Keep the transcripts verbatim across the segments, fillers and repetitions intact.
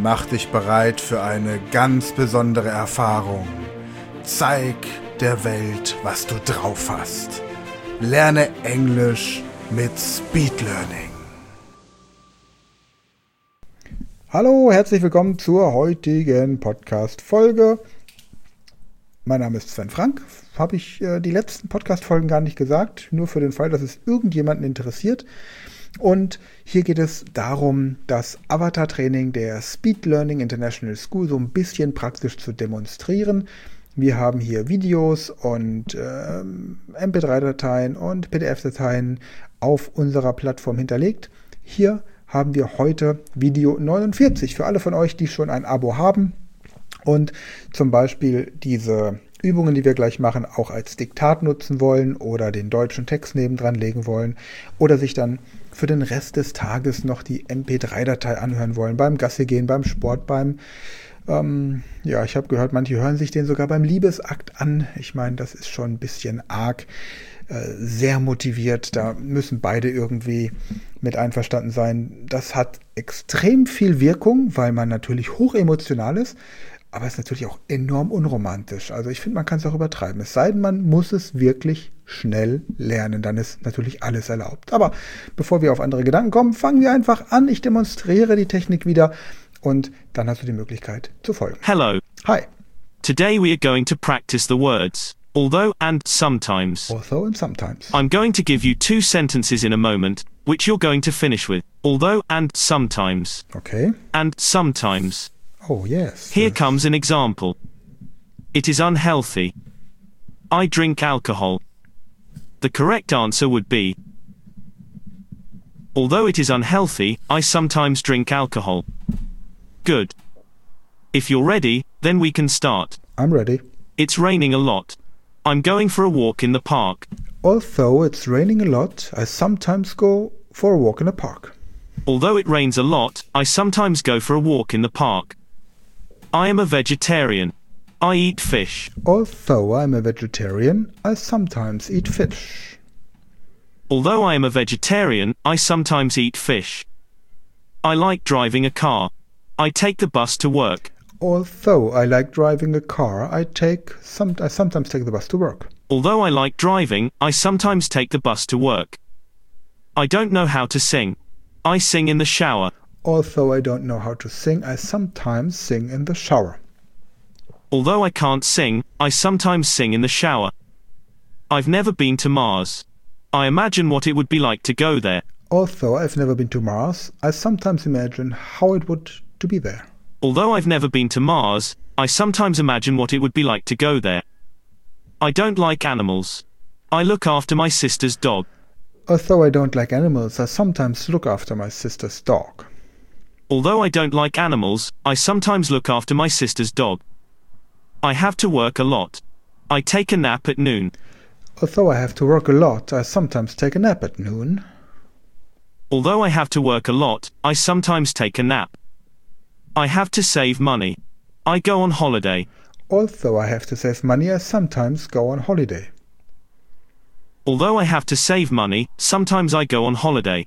Mach dich bereit für eine ganz besondere Erfahrung. Zeig der Welt, was du drauf hast. Lerne Englisch mit Speed Learning. Hallo, herzlich willkommen zur heutigen Podcast-Folge. Mein Name ist Sven Frank. Habe ich äh, die letzten Podcast-Folgen gar nicht gesagt, nur für den Fall, dass es irgendjemanden interessiert. Und hier geht es darum, das Avatar-Training der Speed Learning International School so ein bisschen praktisch zu demonstrieren. Wir haben hier Videos und äh, M P drei Dateien und P D F-Dateien auf unserer Plattform hinterlegt. Hier haben wir heute Video neunundvierzig für alle von euch, die schon ein Abo haben und zum Beispiel diese Übungen, die wir gleich machen, auch als Diktat nutzen wollen oder den deutschen Text nebendran legen wollen oder sich dann für den Rest des Tages noch die M P drei Datei anhören wollen, beim Gassi gehen, beim Sport, beim, ähm, ja, ich habe gehört, manche hören sich den sogar beim Liebesakt an. Ich meine, das ist schon ein bisschen arg, äh, sehr motiviert, da müssen beide irgendwie mit einverstanden sein. Das hat extrem viel Wirkung, weil man natürlich hochemotional ist, aber es ist natürlich auch enorm unromantisch. Also ich finde, man kann es auch übertreiben. Es sei denn, man muss es wirklich schnell lernen. Dann ist natürlich alles erlaubt. Aber bevor wir auf andere Gedanken kommen, fangen wir einfach an. Ich demonstriere die Technik wieder und dann hast du die Möglichkeit zu folgen. Hello. Hi. Today we are going to practice the words although and sometimes. Although and sometimes. I'm going to give you two sentences in a moment, which you're going to finish with although and sometimes. Okay. And sometimes. Oh, yes. Here comes an example. It is unhealthy. I drink alcohol. The correct answer would be, although it is unhealthy, I sometimes drink alcohol. Good. If you're ready, then we can start. I'm ready. It's raining a lot. I'm going for a walk in the park. Although it's raining a lot, I sometimes go for a walk in the park. Although it rains a lot, I sometimes go for a walk in the park. I am a vegetarian. I eat fish. Although I'm a vegetarian, I sometimes eat fish. Although I am a vegetarian, I sometimes eat fish. I like driving a car. I take the bus to work. Although I like driving a car, I take some I sometimes take the bus to work. Although I like driving, I sometimes take the bus to work. I don't know how to sing. I sing in the shower. Although I don't know how to sing, I sometimes sing in the shower. Although I can't sing, I sometimes sing in the shower. I've never been to Mars. I imagine what it would be like to go there. Although I've never been to Mars, I sometimes imagine how it would to be there. Although I've never been to Mars, I sometimes imagine what it would be like to go there. I don't like animals. I look after my sister's dog. Although I don't like animals, I sometimes look after my sister's dog. Although I don't like animals, I sometimes look after my sister's dog. I have to work a lot. I take a nap at noon. Although I have to work a lot, I sometimes take a nap at noon. Although I have to work a lot, I sometimes take a nap. I have to save money. I go on holiday. Although I have to save money, I sometimes go on holiday. Although I have to save money, sometimes I go on holiday.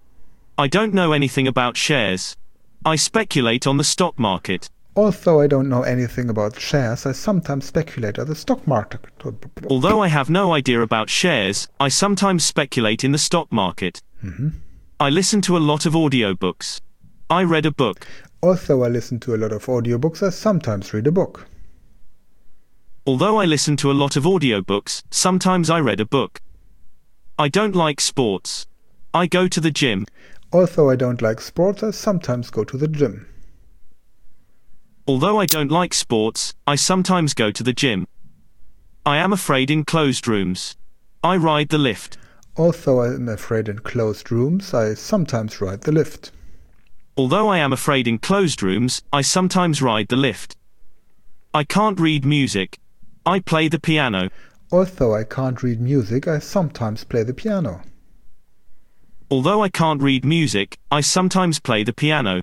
I don't know anything about shares. I speculate on the stock market. Although I don't know anything about shares, I sometimes speculate on the stock market. Although I have no idea about shares, I sometimes speculate in the stock market. Mm-hmm. I listen to a lot of audiobooks. I read a book. Although I listen to a lot of audiobooks, I sometimes read a book. Although I listen to a lot of audiobooks, sometimes I read a book. I don't like sports. I go to the gym. Although I don't like sports, I sometimes go to the gym. Although I don't like sports, I sometimes go to the gym. I am afraid in closed rooms. I ride the lift. Although I am afraid in closed rooms, I sometimes ride the lift. Although I am afraid in closed rooms, I sometimes ride the lift. I can't read music. I play the piano. Although I can't read music, I sometimes play the piano. Although I can't read music, I sometimes play the piano.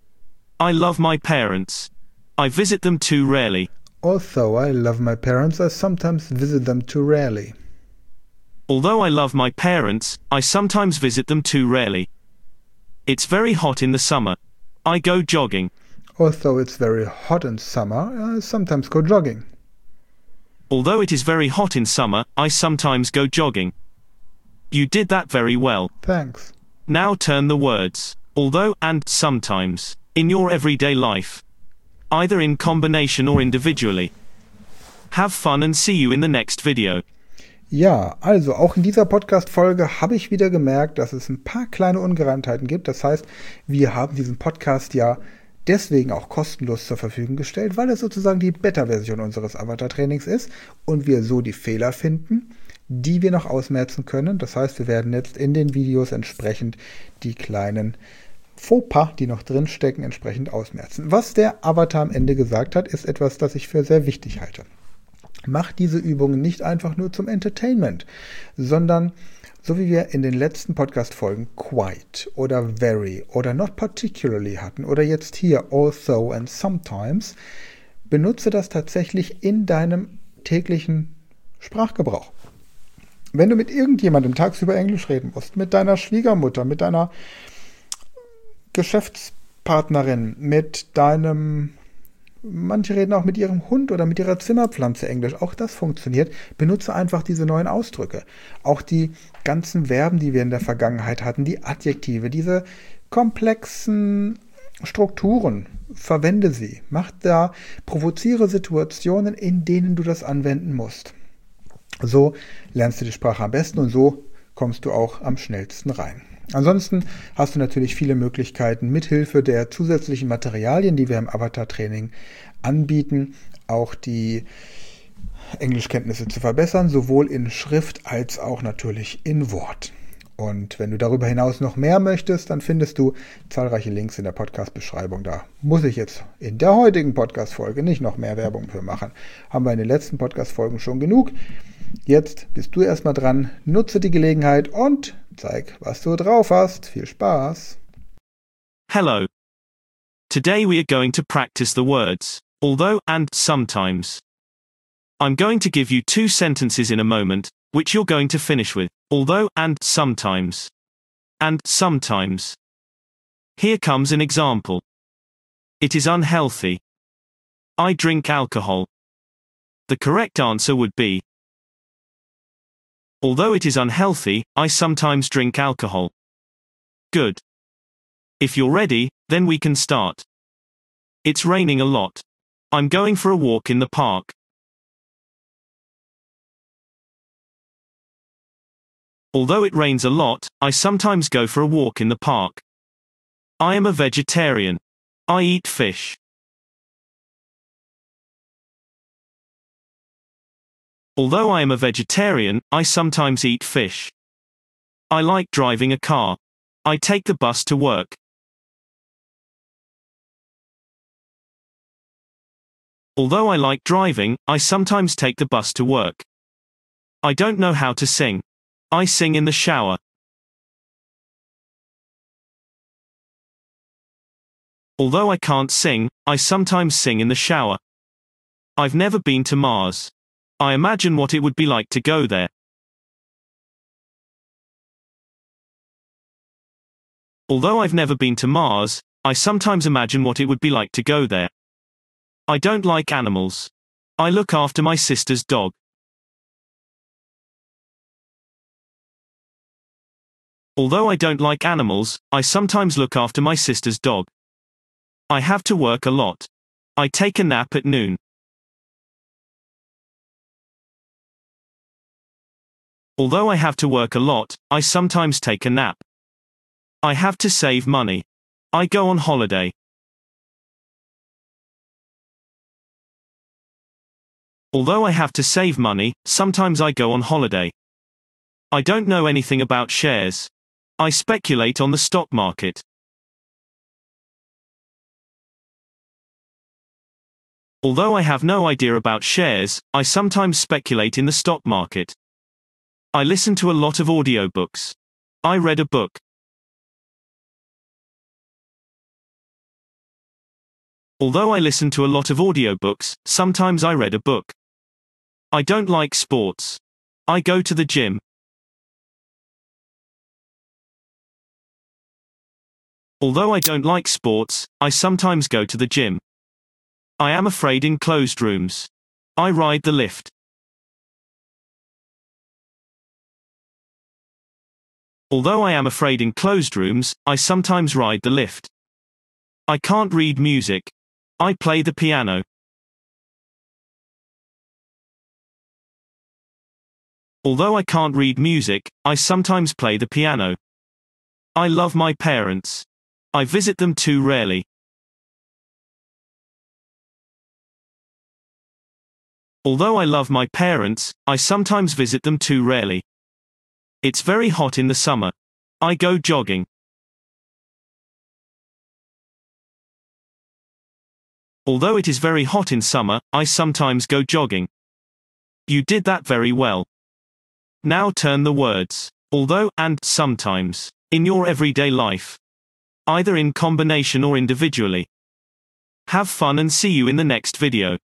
I love my parents. I visit them too rarely. Although I love my parents, I sometimes visit them too rarely. Although I love my parents, I sometimes visit them too rarely. It's very hot in the summer. I go jogging. Although it's very hot in summer, I sometimes go jogging. Although it is very hot in summer, I sometimes go jogging. You did that very well. Thanks. Now turn the words although and sometimes in your everyday life, either in combination or individually. Have fun and see you in the next video. Ja, also auch in dieser Podcast-Folge habe ich wieder gemerkt, dass es ein paar kleine Ungereimtheiten gibt. Das heißt, wir haben diesen Podcast ja deswegen auch kostenlos zur Verfügung gestellt, weil es sozusagen die Beta-Version unseres Avatar-Trainings ist und wir so die Fehler finden, die wir noch ausmerzen können. Das heißt, wir werden jetzt in den Videos entsprechend die kleinen Fauxpas, die noch drinstecken, entsprechend ausmerzen. Was der Avatar am Ende gesagt hat, ist etwas, das ich für sehr wichtig halte. Macht diese Übungen nicht einfach nur zum Entertainment, sondern so wie wir in den letzten Podcast-Folgen quite oder very oder not particularly hatten oder jetzt hier also and sometimes, benutze das tatsächlich in deinem täglichen Sprachgebrauch. Wenn du mit irgendjemandem tagsüber Englisch reden musst, mit deiner Schwiegermutter, mit deiner Geschäftspartnerin, mit deinem, manche reden auch mit ihrem Hund oder mit ihrer Zimmerpflanze Englisch, auch das funktioniert, benutze einfach diese neuen Ausdrücke. Auch die ganzen Verben, die wir in der Vergangenheit hatten, die Adjektive, diese komplexen Strukturen, verwende sie. Mach da, provoziere Situationen, in denen du das anwenden musst. So lernst du die Sprache am besten und so kommst du auch am schnellsten rein. Ansonsten hast du natürlich viele Möglichkeiten, mithilfe der zusätzlichen Materialien, die wir im Avatar-Training anbieten, auch die Englischkenntnisse zu verbessern, sowohl in Schrift als auch natürlich in Wort. Und wenn du darüber hinaus noch mehr möchtest, dann findest du zahlreiche Links in der Podcast-Beschreibung. Da muss ich jetzt in der heutigen Podcast-Folge nicht noch mehr Werbung für machen. Haben wir in den letzten Podcast-Folgen schon genug. Jetzt bist du erstmal dran, nutze die Gelegenheit und zeig, was du drauf hast. Viel Spaß! Hello. Today we are going to practice the words although and sometimes. I'm going to give you two sentences in a moment, which you're going to finish with although and sometimes. And sometimes. Here comes an example. It is unhealthy. I drink alcohol. The correct answer would be although it is unhealthy, I sometimes drink alcohol. Good. If you're ready, then we can start. It's raining a lot. I'm going for a walk in the park. Although it rains a lot, I sometimes go for a walk in the park. I am a vegetarian. I eat fish. Although I am a vegetarian, I sometimes eat fish. I like driving a car. I take the bus to work. Although I like driving, I sometimes take the bus to work. I don't know how to sing. I sing in the shower. Although I can't sing, I sometimes sing in the shower. I've never been to Mars. I imagine what it would be like to go there. Although I've never been to Mars, I sometimes imagine what it would be like to go there. I don't like animals. I look after my sister's dog. Although I don't like animals, I sometimes look after my sister's dog. I have to work a lot. I take a nap at noon. Although I have to work a lot, I sometimes take a nap. I have to save money. I go on holiday. Although I have to save money, sometimes I go on holiday. I don't know anything about shares. I speculate on the stock market. Although I have no idea about shares, I sometimes speculate in the stock market. I listen to a lot of audiobooks. I read a book. Although I listen to a lot of audiobooks, sometimes I read a book. I don't like sports. I go to the gym. Although I don't like sports, I sometimes go to the gym. I am afraid in closed rooms. I ride the lift. Although I am afraid in closed rooms, I sometimes ride the lift. I can't read music. I play the piano. Although I can't read music, I sometimes play the piano. I love my parents. I visit them too rarely. Although I love my parents, I sometimes visit them too rarely. It's very hot in the summer. I go jogging. Although it is very hot in summer, I sometimes go jogging. You did that very well. Now turn the words although and sometimes in your everyday life, either in combination or individually. Have fun and see you in the next video.